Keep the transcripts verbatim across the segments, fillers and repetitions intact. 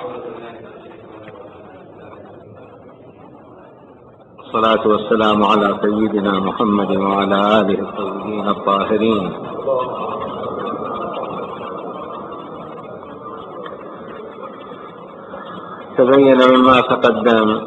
والصلاة والسلام على سيدنا محمد وعلى آله الطيبين الطاهرين. تبين مما تقدم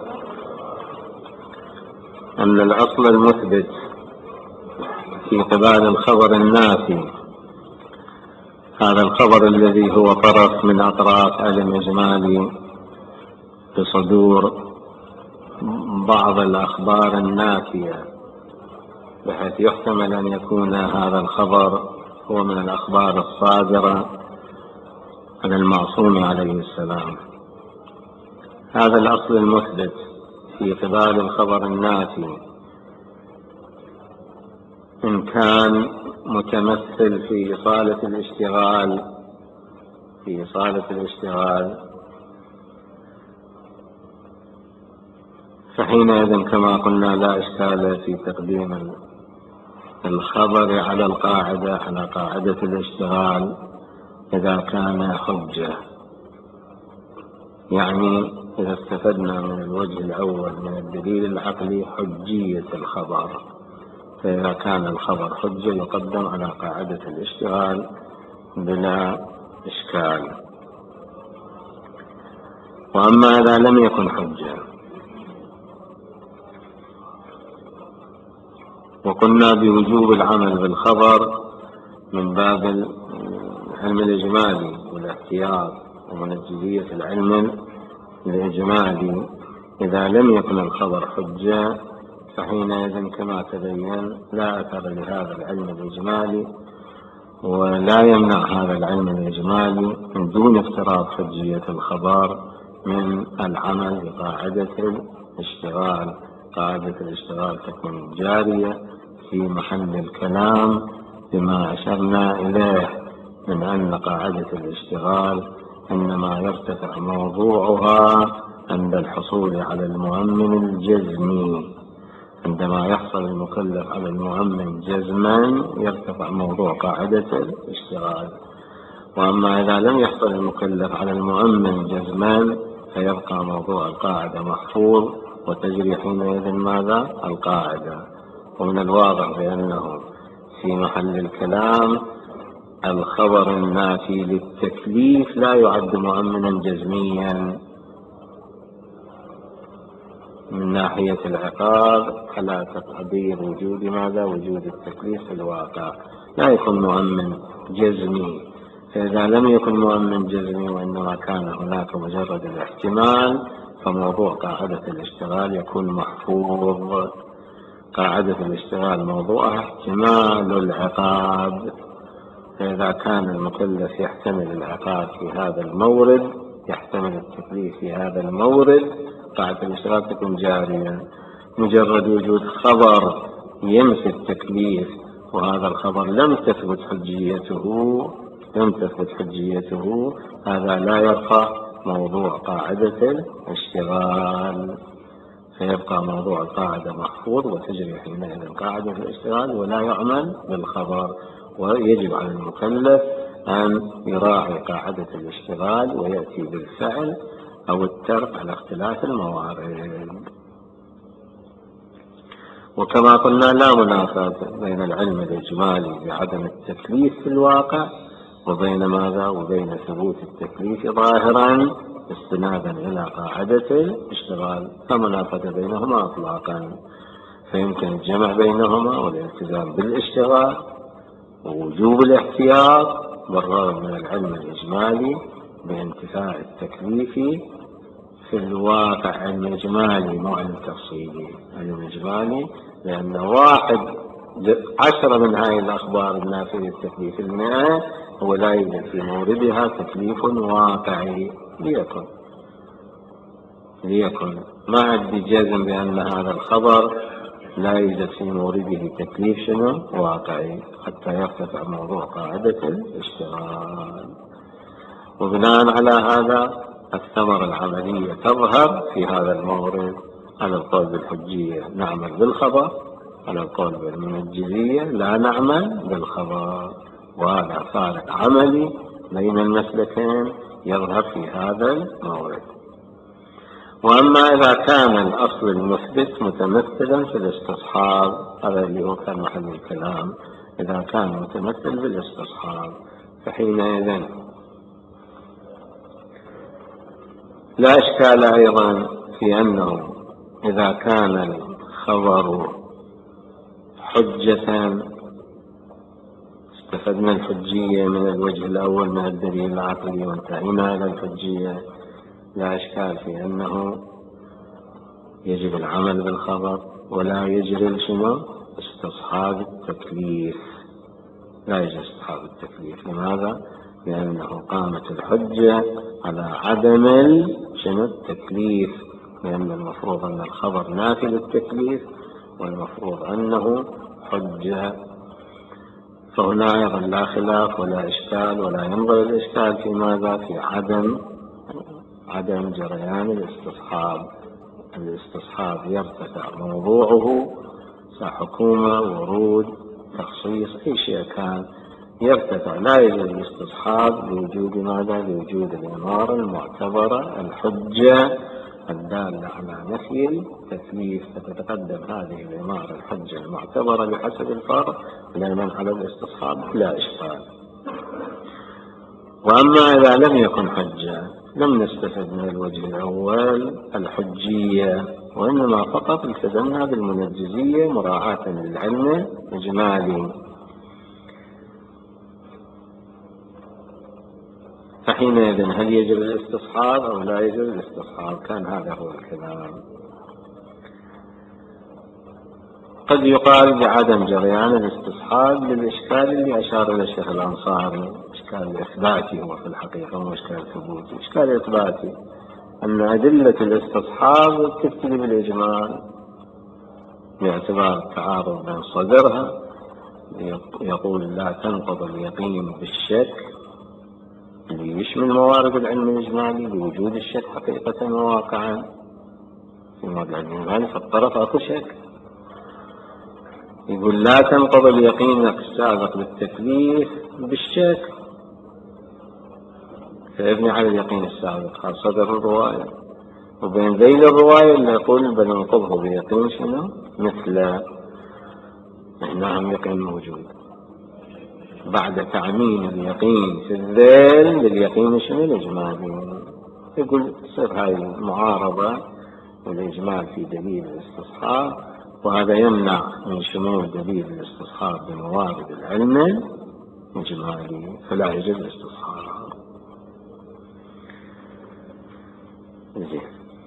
أن الأصل المثبت في قبال الخبر النافي هذا الخبر الذي هو طرف من أطراف الإجمال بصدور بعض الأخبار النافية، بحيث يحتمل أن يكون هذا الخبر هو من الأخبار الصادرة عن المعصوم عليه السلام. هذا الأصل المثبت في قبال الخبر النافي إن كان متمثل في إصالة الاشتغال في إصالة الاشتغال فحينئذ كما قلنا لا إشكال في تقديم الخبر على القاعدة على قاعدة الاشتغال إذا كان حجة. يعني إذا استفدنا من الوجه الأول من الدليل العقلي حجية الخبر، فإذا كان الخبر حجة يقدم على قاعدة الاشتغال بلا إشكال. وأما إذا لم يكن حجة وقلنا بوجوب العمل بالخبر من باب العلم الإجمالي والاحتياط ومنجزية العلم الإجمالي، إذا لم يكن الخبر حجة فحينئذ كما تبين لا أثر لهذا العلم الإجمالي، ولا يمنع هذا العلم الإجمالي من دون افتراض حجية الخبر من العمل بقاعدة الاشتغال. قاعدة الاشتغال تكون جارية في محل الكلام بما أشرنا إليه من أن قاعدة الاشتغال إنما يرتفع موضوعها عند الحصول على المؤمن الجزمي. عندما يحصل المكلف على المؤمن جزما يرتفع موضوع قاعدة الاشتغال. وأما إذا لم يحصل المكلف على المؤمن جزما فيبقى موضوع القاعدة محفوظ وتجري حينئذ ماذا؟ القاعدة. ومن الواضح بأنه في محل الكلام الخبر النافي للتكليف لا يعد مؤمنا جزميا من ناحية العقاب على تقدير وجود ماذا؟ وجود التكليف في الواقع، لا يكون مؤمن جزمي. فإذا لم يكن مؤمن جزمي وإنما كان هناك مجرد الاحتمال فموضوع قاعدة الاشتغال يكون محفوظ. قاعدة الاشتغال موضوعها احتمال العقاب، فإذا كان المكلف يحتمل العقاب في هذا المورد يحتمل التكليف في هذا المورد قاعدة الاشتغال تكون جارية. مجرد وجود خبر ينفي التكليف وهذا الخبر لم تثبت حجيته لم تثبت حجيته هذا لا يرفع موضوع قاعدة الاشتغال، فيبقى موضوع القاعدة محفوظ وتجري حينئذ قاعدة الاشتغال ولا يعمل بالخبر. ويجب على المكلف أن يراعي قاعدة الاشتغال ويأتي بالفعل أو الترك على اختلاف الموارد. وكما قلنا لا منافاة بين العلم الإجمالي بعدم التكليف في الواقع وبين ماذا؟ وبين ثبوت التكليف ظاهرا استنادا إلى قاعدة الاشتغال، فمنافاة بينهما اطلاقا. فيمكن الجمع بينهما والالتزام بالاشتغال ووجوب الاحتياط بالرغم من العلم الإجمالي بانتفاء التكليف في الواقع. علم إجمالي مو علم تفصيلي، علم إجمالي لأن واحد عشرة من هذه الأخبار النافية للتكليف المئة هو لا يوجد في موردها تكليف واقعي. ليكن ليكن ما عندي جزم بأن هذا الخبر لا يوجد في مورده تكليف شنو واقعي حتى يرتفع موضوع قاعدة الاشتغال. وبناء على هذا الثمرة العملية تظهر في هذا المورد. على القول بالحجية نعمل بالخبر، على القول بالمنجزية لا نعمل بالخبر. وهذا فارق عملي بين المسلكين يظهر في هذا المورد. وأما إذا كان الأصل المثبت متمثلا في الاستصحاب، هذا اللي هو كان محل الكلام، إذا كان متمثل بالاستصحاب فحينئذ لا إشكال أيضا في أنه إذا كان الخبر حجة، استفدنا الحجية من الوجه الأول من الدليل العقلي وانتهينا إلى الحجية، لا إشكال في أنه يجب العمل بالخبر ولا يجري شنو استصحاب التكليف، لا يجري استصحاب التكليف. لماذا؟ لأنه قامت الحجة على عدم شنو التكليف، لأن المفروض أن الخبر نافي للتكليف والمفروض أنه حجة. فهنا أيضا لا خلاف ولا إشكال، ولا ينظر الإشكال في ماذا؟ في عدم عدم جريان الاستصحاب. الاستصحاب يرتفع موضوعه كحكومة ورود تخصيص أي شيء كان يرتفع، لا يوجد الاستصحاب لوجود ماذا؟ لوجود الإمارة المعتبرة الحجة الدالة على نفي التكليف، فتتقدم هذه الإمارة الحجة المعتبرة بحسب الفرع لمن على الاستصحاب لا إشكال. وأما إذا لم يكن حجة لم نستفد من الوجه الأول الحجية، وإنما فقط التزمنا بالمنجزية مراعاة للعلم الإجمالي. فحينئذ هل يجب الاستصحاب أو لا يجب الاستصحاب؟ كان هذا هو الكلام. قد يقال بعدم جريان الاستصحاب للإشكال اللي أشار إلى الشيخ الأنصاري، إشكال إثباتي هو في الحقيقة مو إشكال ثبوتي. إشكال إثباتي أن أدلة الاستصحاب تبتدي بالإجمال باعتبار التعارض بين صدرها، يقول لا تنقض اليقين بالشك اللي يشمل موارد العلم الإجمالي لوجود الشك حقيقة وواقعا في موارد العلم الإجمالي، فالطرف أكو شك. يقول لا تنقض اليقين السابق بالتكليف بالشك، فيبني على اليقين السابق على صدر الرواية، وبين ذيل الرواية اللي يقول بل ننقضه بيقين شنو مثل نعم يقين موجود بعد تعميم اليقين في الذيل باليقين شنو الإجمالي. يقول تصير هاي المعارضة والإجمال في دليل الاستصحاب، وهذا يمنع من شمول دليل الاستصحاب بموارد العلم الإجمالي، فلا يجب الاستصحاب. زين،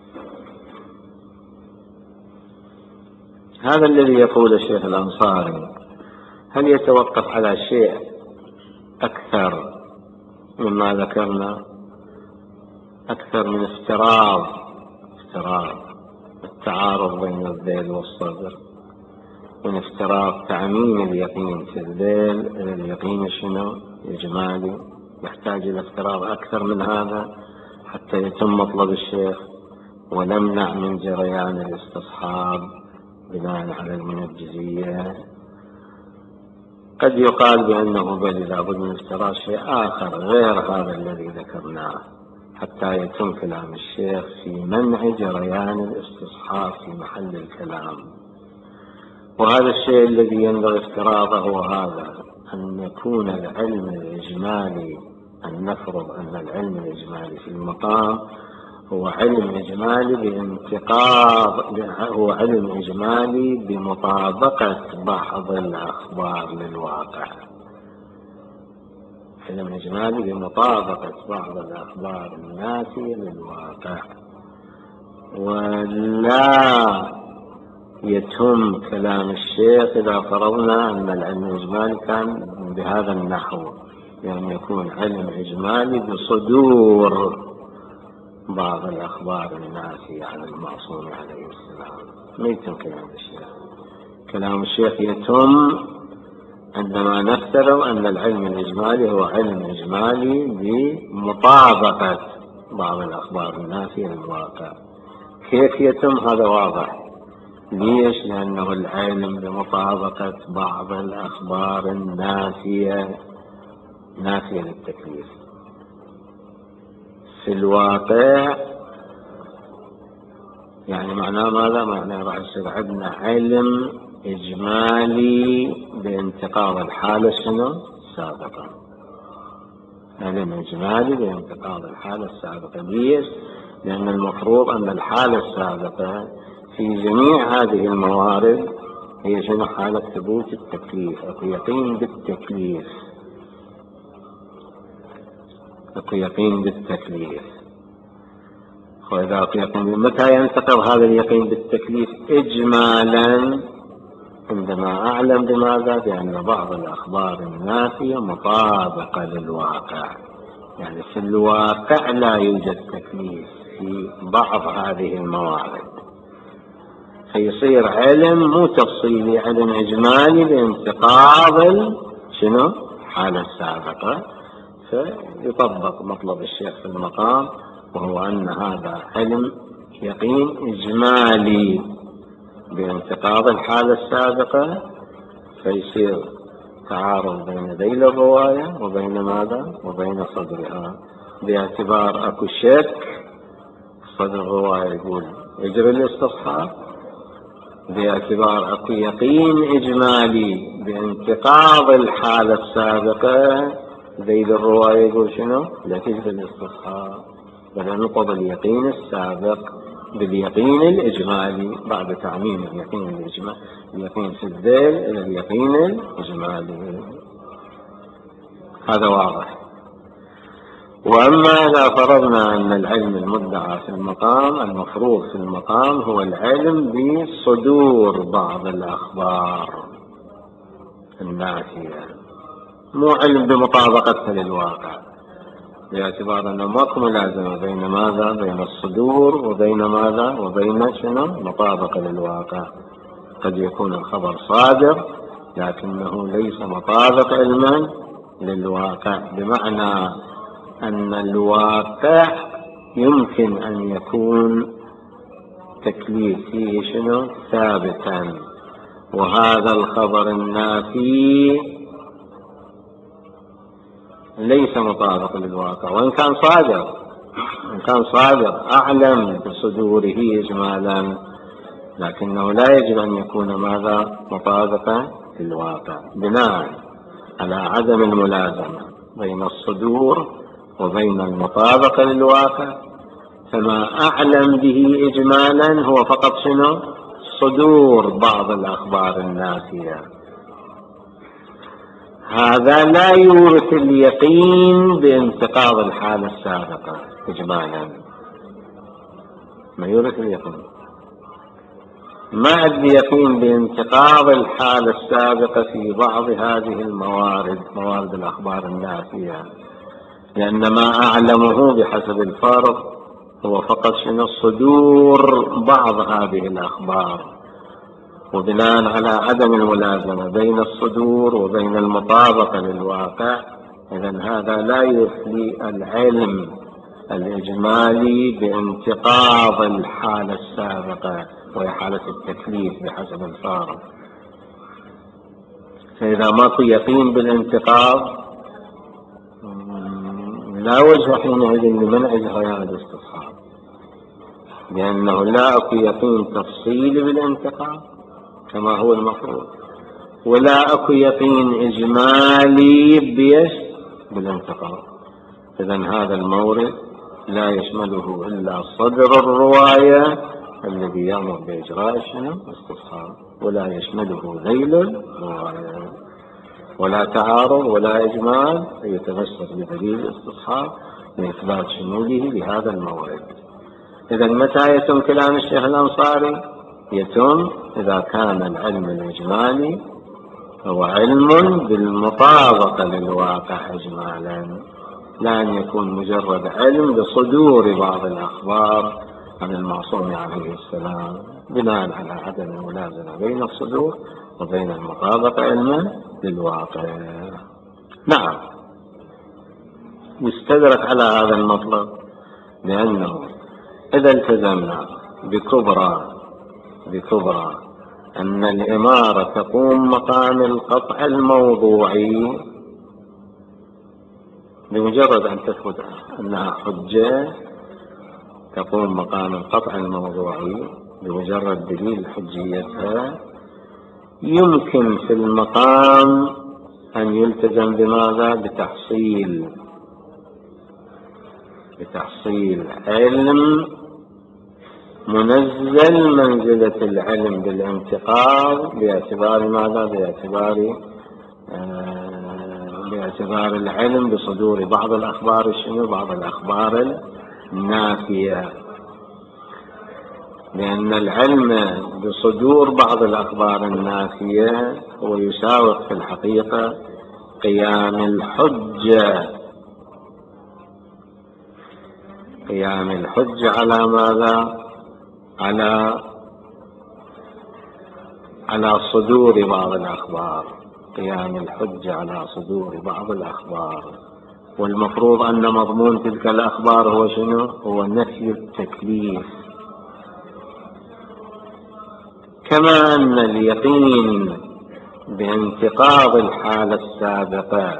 هذا الذي يقول الشيخ الأنصاري هل يتوقف على شيء أكثر مما ذكرنا، أكثر من افتراض افتراض التعارض بين الذيل والصدر، من افتراض تعميم اليقين في الذيل إلى اليقين شنو إجمالي؟ يحتاج إلى افتراض أكثر من هذا حتى يتم مطلب الشيخ ونمنع من جريان الاستصحاب بناء على المنجزية. قد يقال بأنه بل لابد من افتراض شيء آخر غير هذا الذي ذكرناه حتى يتم كلام الشيخ في منع جريان الاستصحاب في محل الكلام. وهذا الشيء الذي ينبغي افتراضه هو هذا، أن يكون العلم الإجمالي، أن نفرض أن العلم الإجمالي في المقام هو علم إجمالي بانتقاض، هو علم إجمالي بمطابقة بعض الأخبار للواقع، علم إجمالي بمطابقة بعض الأخبار النافية للواقع. ولا يتم كلام الشيخ إذا فرضنا أن العلم الإجمالي كان بهذا النحو، يعني يكون علم إجمالي بصدور بعض الأخبار النافية عن المعصوم عليه السلام. ما يتم كلام الشيخ. كلام الشيخ يتم عندما نفترض أن العلم الإجمالي هو علم إجمالي بمطابقة بعض الأخبار النافية للواقع. كيف يتم؟ هذا واضح. ليش؟ لأنه العلم بمطابقة بعض الأخبار النافية نافية للتكليف، في الواقع يعني معناه ماذا؟ معناه راح يصير عندنا علم إجمالي بانتقاض الحالة شنو؟ السابقة. علم إجمالي بانتقاض الحالة السابقة. ليش؟ لأن المفروض أن الحالة السابقة في جميع هذه الموارد هي شنو؟ حالة ثبوت التكليف، أكو يقين بالتكليف، أكو يقين بالتكليف. وإذا أكو يقين، متى ينتقض هذا اليقين بالتكليف؟ إجمالا عندما أعلم بماذا؟ بأن بعض الأخبار النافية مطابقة للواقع، يعني في الواقع لا يوجد تكليف في بعض هذه الموارد، فيصير علم مو تفصيلي، علم إجمالي بانتقاض شنو؟ الحالة السابقة، فيطبق مطلب الشيخ في المقام، وهو أن هذا علم يقين إجمالي بانتقاض الحالة السابقة، فيصير تعارض بين ذيل الرواية وبين ماذا؟ وبين صدرها، باعتبار أكو شك صدر الرواية يقول يجري الاستصحاب، باعتبار أكو يقين إجمالي بانتقاض الحالة السابقة ذيل الرواية يقول شنو؟ لا تجري الاستصحاب، بل نقض اليقين السابق باليقين الإجمالي بعد تعميم اليقين الإجمالي، اليقين في الذيل إلى اليقين الإجمالي. هذا واضح. وأما إذا فرضنا أن العلم المدعى في المقام، المفروض في المقام هو العلم بصدور بعض الأخبار النافية، مو علم بمطابقتها للواقع، باعتبار أنه ماكو ملازمة بين ماذا؟ بين الصدور وبين ماذا؟ وبين شنو؟ مطابقة للواقع. قد يكون الخبر صادر لكنه ليس مطابق علما للواقع، بمعنى أن الواقع يمكن أن يكون تكليف فيه شنو؟ ثابتا، وهذا الخبر النافي ليس مطابق للواقع، وإن كان صادر، إن كان صادر أعلم بصدوره إجمالا، لكنه لا يجب أن يكون ماذا؟ مطابقا للواقع، بناء على عدم الملازمة بين الصدور وبين المطابقة للواقع، فما أعلم به إجمالا هو فقط شنو؟ صدور بعض الأخبار النافية. هذا لا يورث اليقين بانتقاض الحالة السابقة إجمالا، ما يورث اليقين، ما عندي يقين بانتقاض الحالة السابقة في بعض هذه الموارد، موارد الأخبار النافية، لأن ما أعلمه بحسب الفرض هو فقط شنو؟ صدور بعض هذه الأخبار، وبناء على عدم الملازمة بين الصدور وبين المطابقة للواقع، إذن هذا لا يفلي العلم الإجمالي بانتقاض الحالة السابقة وهي حالة التكليف بحسب الفارق. فإذا ماكو يقين بالانتقاض لا وجه حينئذ لمنع جريان الاستصحاب، لأنه لا أكو يقين تفصيلي بالانتقاض كما هو المفروض، ولا أكو يقين إجمالي بيش بالانتقاض. إذن هذا المورد لا يشمله إلا صدر الرواية الذي يأمر بإجراء الاستصحاب، ولا يشمله ذيل الرواية، ولا تعارض ولا إجمال يتمسك بدليل الاستصحاب لإثبات شموله لهذا المورد. إذن متى يتم كلام الشيخ الأنصاري؟ يتم إذا كان العلم الإجمالي هو علم بالمطابقة للواقع إجمالا، لا أن يكون مجرد علم بصدور بعض الأخبار عن المعصوم عليه السلام بناء على عدم الملازمة بين الصدور وبين المطابقة علما للواقع. نعم، يستدرك على هذا المطلب، لأنه إذا التزمنا بكبرى بكبرى أن الإمارة تقوم مقام القطع الموضوعي، بمجرد أن تثبت أنها حجة تقوم مقام القطع الموضوعي بمجرد دليل حجيتها. يمكن في المقام أن يلتزم بماذا؟ بتحصيل بتحصيل علم منزل منزلة العلم بالانتقال باعتبار ماذا؟ باعتبار آه باعتبار العلم بصدور بعض الأخبار شنو؟ بعض الأخبار النافية، لأن العلم بصدور بعض الأخبار النافية هو يساوق في الحقيقة قيام الحجة قيام الحجة على ماذا؟ على على صدور بعض الأخبار، قيام الحجة على صدور بعض الأخبار. والمفروض أن مضمون تلك الأخبار هو شنو؟ هو نفي التكليف. كما أن اليقين بانتقاض الحالة السابقة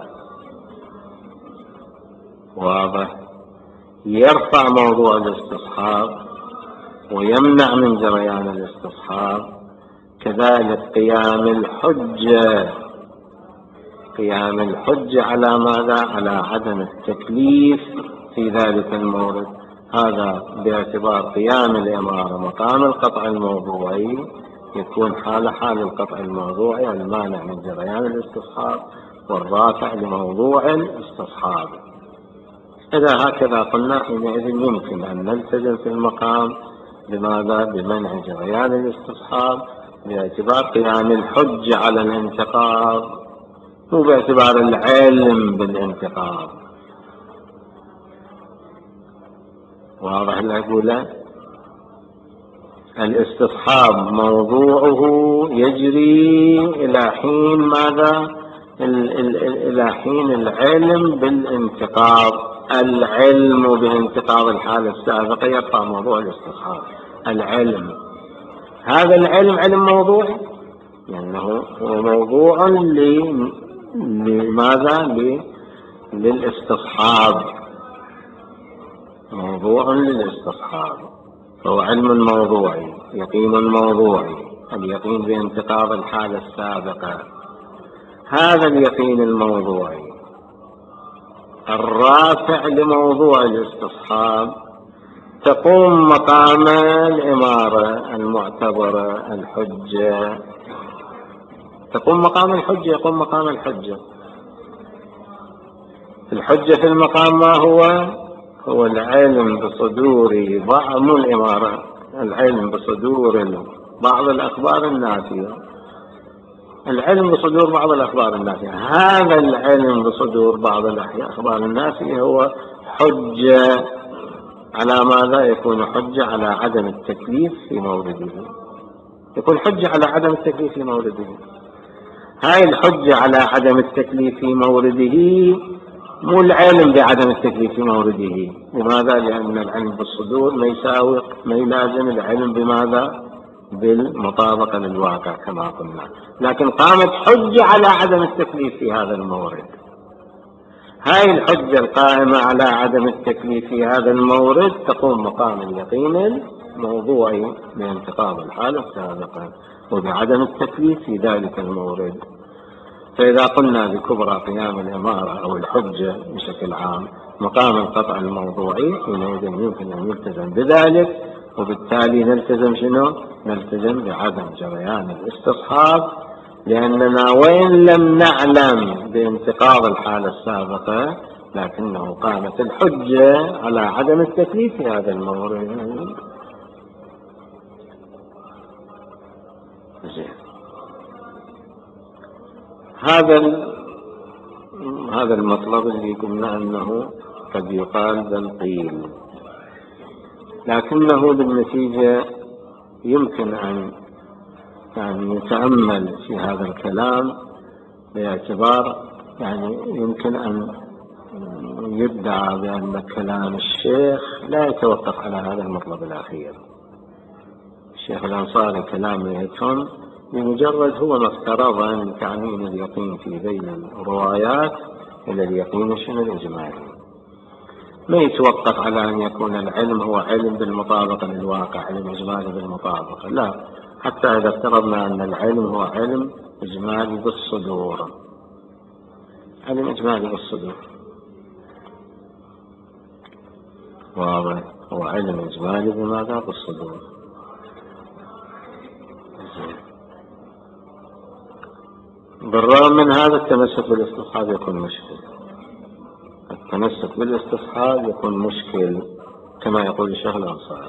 واضح يرفع موضوع الاستصحاب ويمنع من جريان الاستصحاب، كذلك قيام الحجة قيام الحجة على ماذا؟ على عدم التكليف في ذلك المورد، هذا باعتبار قيام الإمارة مقام القطع الموضوعي يكون حال حال القطع الموضوعي المانع من جريان الاستصحاب والرافع لموضوع الاستصحاب. إذا هكذا قلنا حينئذ يمكن أن نلتزم في المقام بماذا؟ بمنع جريان الاستصحاب باعتبار قيام الحجة على الانتقاض مو باعتبار العلم بالانتقاض. واضح اللي أقوله؟ الاستصحاب موضوعه يجري إلى حين ماذا؟ إلى حين العلم بالانتقاض. العلم بانتقاض الحالة السابقة يرفع موضوع الاستصحاب. العلم هذا العلم علم موضوعي لأنه هو موضوع لماذا؟ للاستصحاب، موضوع للاستصحاب، فهو علم موضوعي، يقين موضوعي، اليقين بانتقاض الحالة السابقة. هذا اليقين الموضوعي الرافع لموضوع الاستصحاب تقوم مقام الإمارة المعتبرة الحجة، تقوم مقام الحجة يقوم مقام الحجة. الحجة في المقام ما هو؟ هو العلم بصدور بعض مو الإمارة العلم بصدور بعض الأخبار النافية، العلم بصدور بعض الأخبار النافية. هذا العلم بصدور بعض الأخبار النافية هو حجة على ماذا؟ يكون حجة على عدم التكليف في مورده، يكون حجة على عدم التكليف في مورده. هاي الحجة على عدم التكليف في مورده مو العلم بعدم التكليف في مورده. لماذا؟ لأن العلم بالصدور ما يساوي ما يلازم العلم بماذا؟ بالمطابقة للواقع كما قلنا، لكن قامت حجة على عدم التكليف في هذا المورد. هاي الحجة القائمة على عدم التكليف في هذا المورد تقوم مقام اليقين الموضوعي بانتقاض الحالة السابقة وبعدم التكليف في ذلك المورد. فإذا قلنا بكبرى قيام الإمارة أو الحجة بشكل عام مقام القطع الموضوعي حينئذ يمكن أن يلتزم بذلك، وبالتالي نلتزم شنو؟ نلتزم بعدم جريان الاستصحاب، لأننا وإن لم نعلم بانتقاض الحالة السابقة لكنه قامت الحجة على عدم التكليف في هذا المورد. هذا هذا المطلب اللي قلنا أنه قد يقال بل قيل، لكنه بالنتيجة يمكن أن يعني يتأمل في هذا الكلام باعتبار يعني يمكن أن يدعى بأن كلام الشيخ لا يتوقف على هذا المطلب الأخير. الشيخ الأنصاري كلامه يكون بمجرد هو ما افترض أن تعميم اليقين في بين الروايات إلى اليقين شنو الإجمالي. ما يتوقف على أن يكون العلم هو علم بالمطابقة للواقع، علم إجمالي بالمطابقة، لا، حتى إذا افترضنا أن العلم هو علم إجمالي بالصدور، علم إجمالي بالصدور واضح، هو علم إجمالي بماذا؟ بالصدور. بالرغم من هذا التمسك بالاستصحاب يكون مشكل، التمسك بالاستصحاب يكون مشكل كما يقول الشيخ الأنصاري،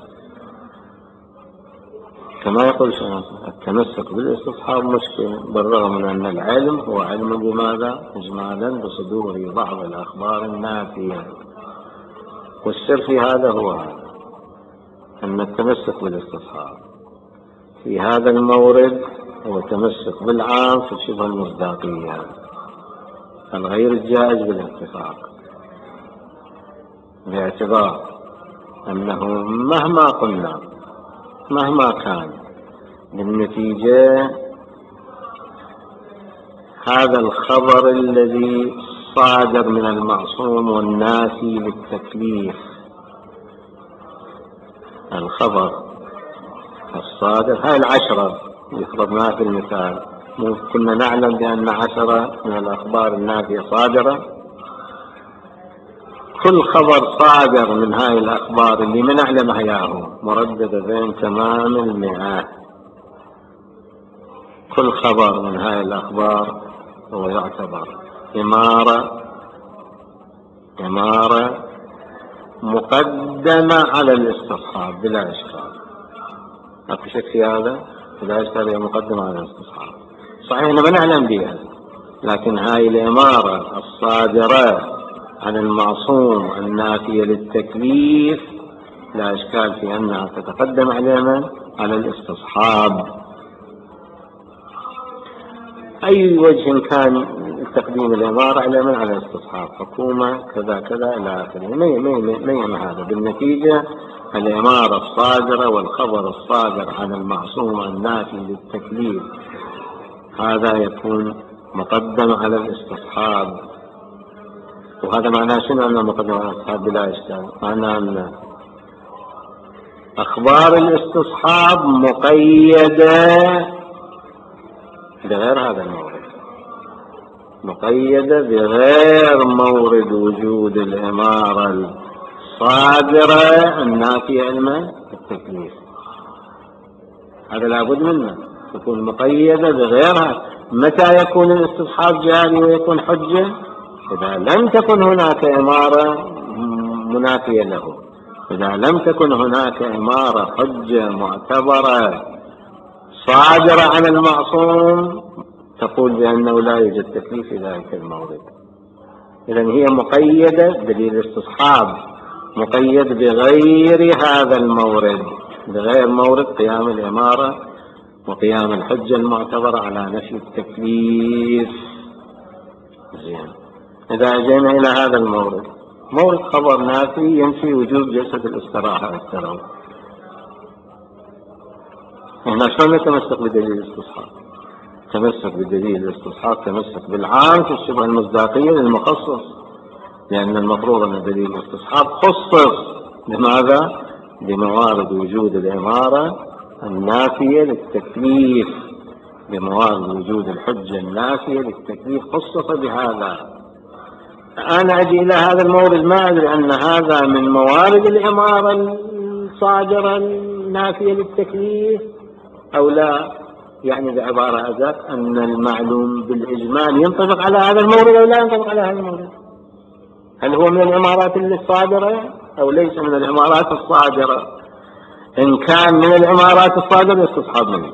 كما يقول الشيخ التمسك بالاستصحاب مشكل، بالرغم من أن العلم هو علم بماذا؟ إجمالا بصدور بعض الأخبار النافية. والسر في هذا هو هذا، أن التمسك بالاستصحاب في هذا المورد هو تمسك بالعام في شبه المصداقية الغير الجائز بالاتفاق، باعتبار أنه مهما قلنا مهما كان بالنتيجة هذا الخبر الذي صادر من المعصوم والنافي للتكليف، الخبر الصادر، هاي العشرة يفرضناها في المثال، كنا نعلم بأن عشرة من الأخبار النافية صادرة، كل خبر صادر من هاي الأخبار اللي ما نعلم اياه مرددة بين تمام المئات، كل خبر من هاي الأخبار هو يعتبر إمارة إمارة مقدمة على الاستصحاب بلا إشكال، أكو شك في هذا؟ بلا إشكال هي مقدمة على الاستصحاب، صحيح ما نعلم بها، لكن هاي الإمارة الصادرة عن المعصوم النافية للتكليف لا إشكال في أنها تتقدم علينا على الاستصحاب، أي وجه كان تقديم الإمارة على من على الاستصحاب، حكومة كذا كذا إلى آخره، ما يهم هذا، بالنتيجة الإمارة الصادرة والخبر الصادر عن المعصوم النافي للتكليف هذا يكون مقدم على الاستصحاب. وهذا معناه شنو أنه مقدم على الاستصحاب بلا إشكال؟ معناه أن أخبار الاستصحاب مقيدة بغير هذا المورد، مقيدة بغير مورد وجود الإمارة الصادرة النافية علما التكليف، هذا لابد منه تكون مقيدة بغيرها. متى يكون الاستصحاب جاري ويكون حجة؟ إذا لم تكن هناك إمارة منافية له، إذا لم تكن هناك إمارة حجة معتبرة صادرة عن المعصوم تقول بأنه لا يوجد تكليف في ذلك المورد. إذن هي مقيدة دليل الاستصحاب مقيد بغير هذا المورد، بغير مورد قيام الإمارة وقيام الحجة المعتبرة على نفي التكليف. زين، إذا جئنا إلى هذا المورد، مورد خبر نافي ينفي وجود جلسة الاستراحة والتروي، هنا شلون نتمسك بدليل الاستصحاب؟ تمسك بدليل الاستصحاب تمسك بالعام في الشبه المصداقية للمخصص، لأن المفروض أن دليل الاستصحاب خصص لماذا؟ بموارد وجود الإمارة النافية للتكليف، بموارد وجود الحجة النافية للتكليف خصص بهذا. أنا أجي إلى هذا المورد ما أدري أن هذا من موارد الإمارة الصادرة النافية للتكليف أو لا، يعني بعبارة أدق أن المعلوم بالإجمال ينطبق على هذا المورد أو لا ينطبق على هذا المورد، هل هو من الإمارات الصادرة أو ليس من الإمارات الصادرة؟ إن كان من الإمارات الصادرة يستصحب منه،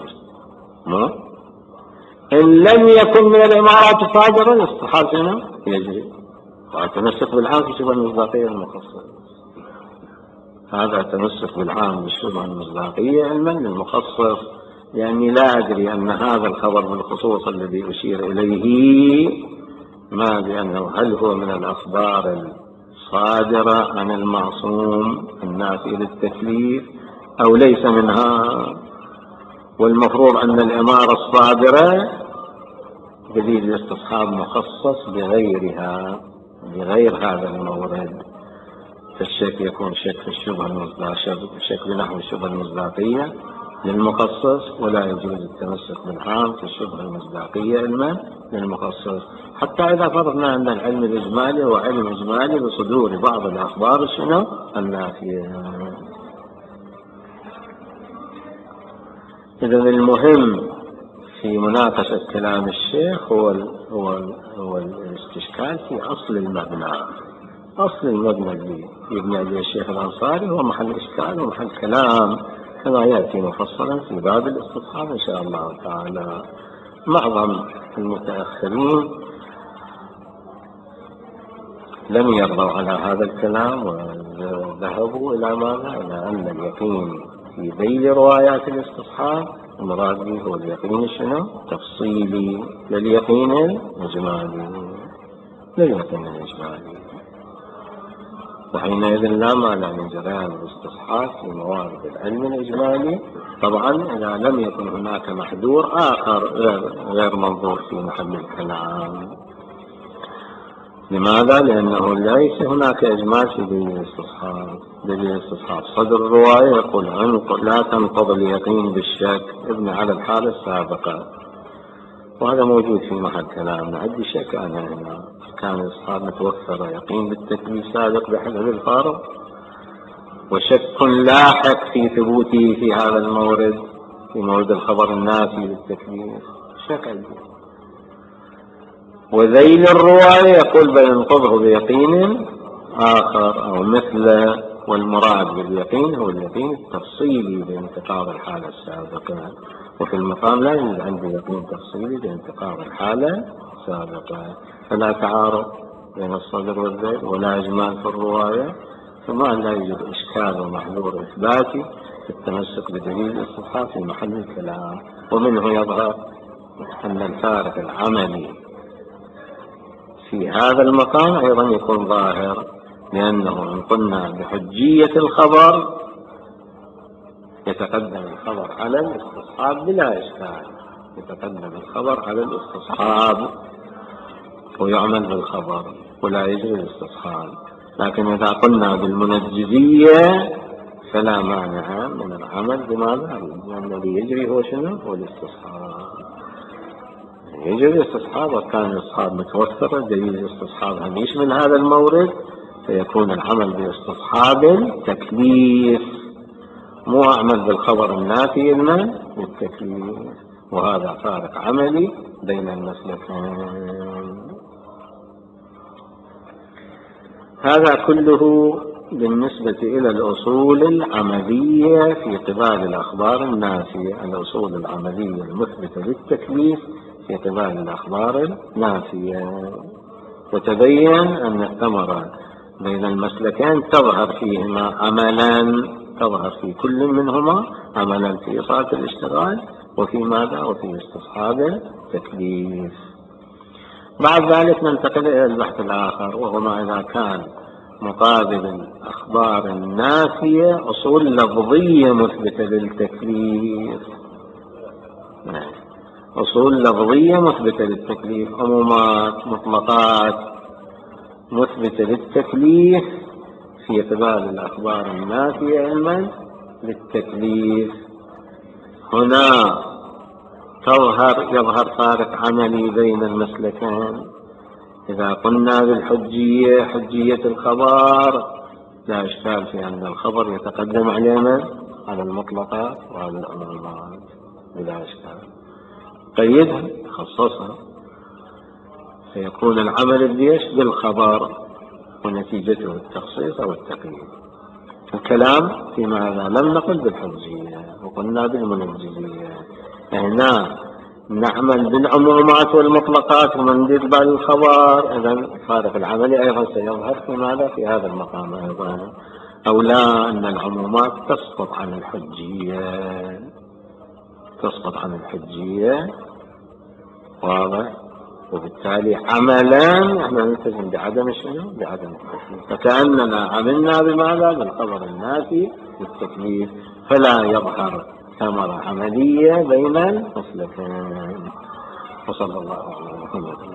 إن لم يكن من الإمارات الصادرة يستصحب شنو؟ يجري وتمسك بالعام في شبه المصداقية المخصصة. هذا تمسك بالعام بشبه المصداقية علما للمخصص، لأني لا أدري أن هذا الخبر بالخصوص الذي أشير إليه ما بأنه هل هو من الأخبار الصادرة عن المعصوم النافي للتكليف أو ليس منها. والمفروض أن الإمارة الصادرة دليل الاستصحاب مخصص بغيرها بغير هذا المورد، فالشك يكون شك في الشبهة المصداقية، شك بنحو الشبهة المصداقية للمخصص، ولا يجوز التمسك بالعام في الشبهة المصداقية علما للمخصص. حتى إذا فرضنا أن العلم الإجمالي هو علم إجمالي بصدور بعض الأخبار شنو النافية. إذا المهم في مناقشة كلام الشيخ هو ال هو ال هو الاستشكال في أصل المبنى. أصل المبنى اللي يبني عليه الشيخ الأنصاري هو محل إشكال ومحل كلام، كما يأتي مفصلا في باب الاستصحاب إن شاء الله تعالى. معظم المتأخرين لم يرضوا على هذا الكلام وذهبوا إلى ماذا؟ إلى أن اليقين في ذيل روايات الاستصحاب المراد به هو اليقين شنو؟ تفصيلي لليقين الإجمالي لليقين الإجمالي. وحينئذ لا مانع من جريان الاستصحاب في موارد العلم الإجمالي، طبعا إذا لم يكن هناك محذور آخر غير منظور في محل الكلام. لماذا؟ لأنه ليس هناك إجمال في دليل الاستصحاب. دليل الاستصحاب صدر الرواية يقول لا تنقض اليقين بالشك ابن على الحالة السابقة، وهذا موجود في محل كلام. عندي شك أنا هنا كان الاستصحاب متوفر يقين بالتكليف سابق بحذف الفارق، وشك لاحق في ثبوته في هذا المورد في مورد الخبر النافي للتكليف شك عندي. وذيل الرواية يقول بل ينقضه بيقين آخر أو مثله، والمراد باليقين هو اليقين التفصيلي بانتقاض الحالة السابقة، وفي المقام لا يوجد عندي يقين تفصيلي بانتقاض الحالة السابقة، فلا تعارض بين الصدر والذيل ولا إجمال في الرواية، ثم لا يوجد إشكال ومحذور إثباتي في التمسك بدليل الاستصحاب في محل الكلام. ومنه يظهر أن الفارق العملي في هذا المقام أيضا يكون ظاهر، لأنه إن قلنا بحجية الخبر يتقدم الخبر على الاستصحاب بلا إشكال، يتقدم الخبر على الاستصحاب ويعمل بالخبر ولا يجري الاستصحاب. لكن إذا قلنا بالمنجزية فلا مانع من العمل بماذا؟ لأن الذي يجري هو شنو؟ هو الاستصحاب. يجري الاستصحاب، وكان الاستصحاب متوفر دليل الاستصحاب أن يشمل هذا المورد، فيكون العمل باستصحاب التكليف، مو أعمل بالخبر النافي إلا بالتكليف. وهذا فارق عملي بين المسلكين. هذا كله بالنسبة إلى الأصول العملية في قبال الأخبار النافية، الأصول العملية المثبتة للتكليف في قبال الأخبار النافية. وتبين أن الثمرة بين المسلكين تظهر فيهما عملا، تظهر في كل منهما عملا في إصالة الاشتغال وفي ماذا؟ وفي استصحاب التكليف. بعد ذلك ننتقل إلى البحث الآخر، وهو ما إذا كان مقابل الأخبار النافية أصول لفظية مثبتة للتكليف. أصول لفظية مثبتة للتكليف، عمومات مطلقات مثبتة للتكليف في قبال الأخبار النافية علما للتكليف. هنا تظهر يظهر فارق عملي بين المسلكين. إذا قلنا بالحجية حجية الخبر لا إشكال في أن الخبر يتقدم علينا على المطلقات وعلى العمومات بلا إشكال. قيدها خصصها فيكون العمل بيش بالخبر ونتيجته التخصيص أو التقييد. الكلام في ماذا؟ لم نقل بالحجية وقلنا بالمنجزية. هنا نعمل بالعمومات والمطلقات ومندير بال الخبر. إذا الفارق العملي أيضا سيظهر في ماذا؟ في هذا المقام أيضا. أو لا أن العمومات تسقط عن الحجية، تسقط عن الحجية، واضح؟ وبالتالي عملا احنا نلتزم بعدم شنو؟ بعدم التكليف، فكأننا عملنا بماذا؟ بالخبر النافي والتكليف، فلا يظهر ثمرة عملية بين المسلكين. وصلى الله على محمد.